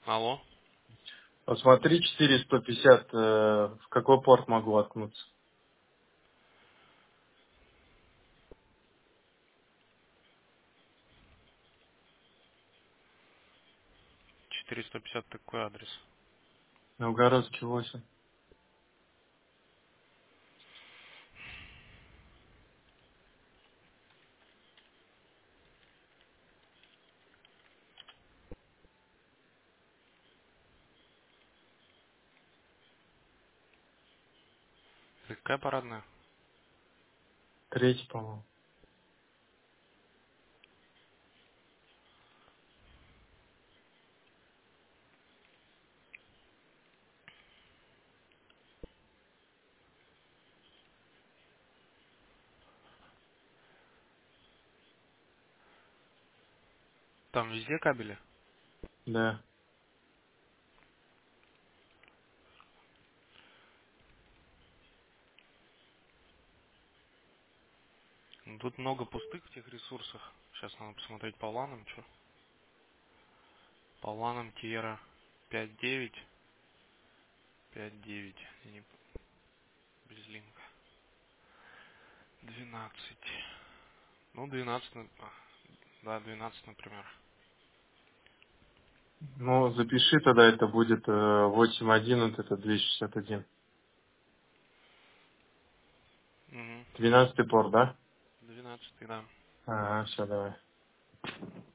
Алло. Посмотри 4150, в какой порт могу воткнуться. 450 такой адрес. Новгородский 8. Какая парадная? Третий, по-моему. Там везде кабели? Да. Ну, тут много пустых в тех ресурсах. Сейчас надо посмотреть по ланам, что. По ланам Тиера 5.9. 5.9. Не... Без линка. 12. Ну, 12. Да, 12, например. Ну, запиши тогда, это будет 8.1, вот это 261. Угу. 12 порт, да? 12, да. Ага, все, давай.